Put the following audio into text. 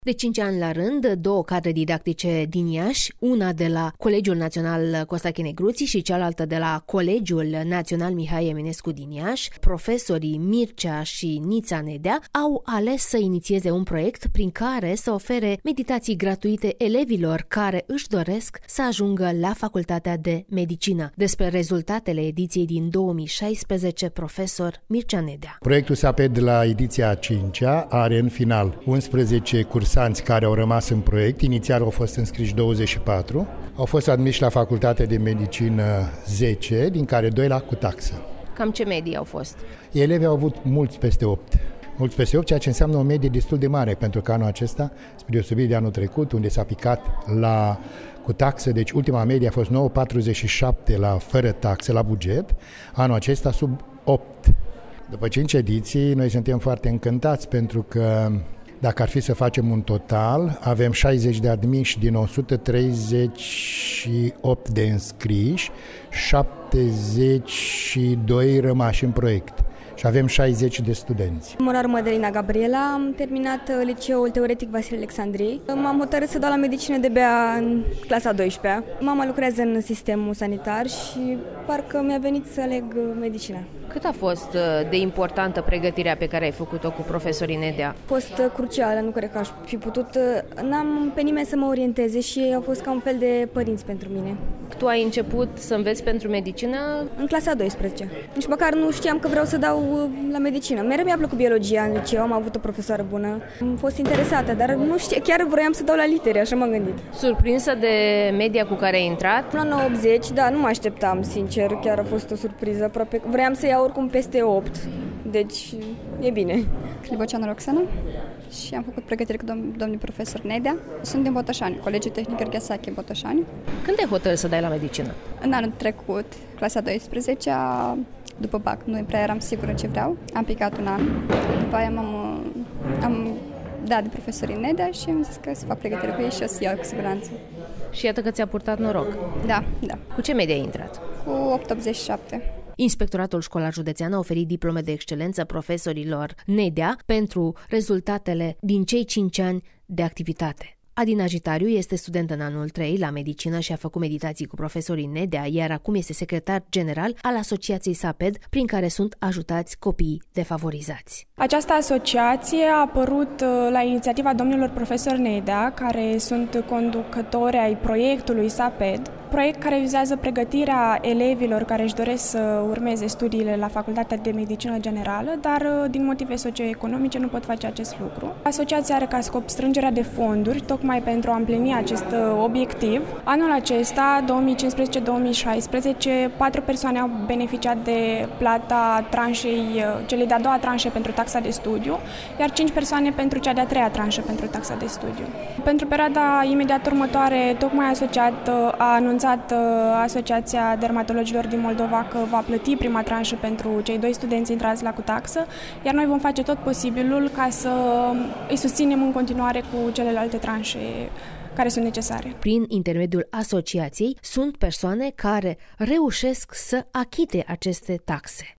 De 5 ani la rând, 2 cadre didactice din Iași, una de la Colegiul Național Costache Negruții și cealaltă de la Colegiul Național Mihai Eminescu din Iași, profesorii Mircea și Nița Nedea, au ales să inițieze un proiect prin care să ofere meditații gratuite elevilor care își doresc să ajungă la Facultatea de Medicină. Despre rezultatele ediției din 2016, profesor Mircea Nedea. Proiectul SAPED la ediția 5-a are în final 11 cursanți care au rămas în proiect. Inițial au fost înscriși 24, au fost admiși la Facultatea de Medicină 10, din care 2 la cu taxă. Cam ce medii au fost? Elevii au avut mulți peste 8, ceea ce înseamnă o medie destul de mare pentru că anul acesta, spre deosebire de anul trecut, unde s-a picat cu taxă, deci ultima medie a fost 9,47 la fără taxă la buget, anul acesta sub 8. După 5 ediții, noi suntem foarte încântați pentru că dacă ar fi să facem un total, avem 60 de admiși din 138 de înscriși, 72 rămași în proiect și avem 60 de studenți. Mă numesc Mădălina Gabriela, am terminat liceul teoretic Vasile Alexandriei. M-am hotărât să dau la medicină de-abia în clasa 12-a. Mama lucrează în sistemul sanitar și parcă mi-a venit să aleg medicina. Cât a fost de importantă pregătirea pe care ai făcut-o cu profesorii Nedea? A fost crucială, nu cred că aș fi putut. N-am pe nimeni să mă orienteze și au fost ca un fel de părinți pentru mine. Tu ai început să înveți pentru medicină? În clasa 12. Nici măcar nu știam că vreau să dau la medicină. Mereu mi-a plăcut biologia în liceu, am avut o profesoară bună. Am fost interesată, dar nu știu, chiar vroiam să dau la litere, așa m-am gândit. Surprinsă de media cu care ai intrat? La 9,80, da, nu mă așteptam, sincer, chiar a fost o surpriză. Aproape vreau să iau oricum peste 8, deci e bine. Cliboceanu Roxana și am făcut pregătire cu domnul profesor Nedea. Sunt din Botoșani, Colegiul Tehnic Ghesache Botoșani. Când te-ai hotărât să dai la medicină? În anul trecut, clasa 12-a, după BAC, nu prea eram sigură ce vreau. Am picat un an, după aia am dat de profesorii Nedea și am zis că să fac pregătire cu ei și o să iau cu siguranță. Și iată că ți-a purtat noroc. Da. Cu ce medie ai intrat? Cu 8,87. Inspectoratul Școlar Județean a oferit diplome de excelență profesorilor Nedea pentru rezultatele din cei 5 ani de activitate. Adina Jitariu este student în anul 3 la medicină și a făcut meditații cu profesorii Nedea, iar acum este secretar general al Asociației SAPED, prin care sunt ajutați copiii defavorizați. Această asociație a apărut la inițiativa domnilor profesori Nedea, care sunt conducători ai proiectului SAPED, proiect care vizează pregătirea elevilor care își doresc să urmeze studiile la Facultatea de Medicină Generală, dar din motive socioeconomice nu pot face acest lucru. Asociația are ca scop strângerea de fonduri, tocmai pentru a împlini acest obiectiv. Anul acesta, 2015-2016, 4 persoane au beneficiat de plata celei de-a doua tranșe pentru taxa de studiu, iar 5 persoane pentru cea de-a treia tranșă pentru taxa de studiu. Pentru perioada imediat următoare, tocmai a anunțat Asociația Dermatologilor din Moldova că va plăti prima tranșă pentru cei 2 studenți intrați la cu taxă, iar noi vom face tot posibilul ca să îi susținem în continuare cu celelalte tranșe care sunt necesare. Prin intermediul asociației sunt persoane care reușesc să achite aceste taxe.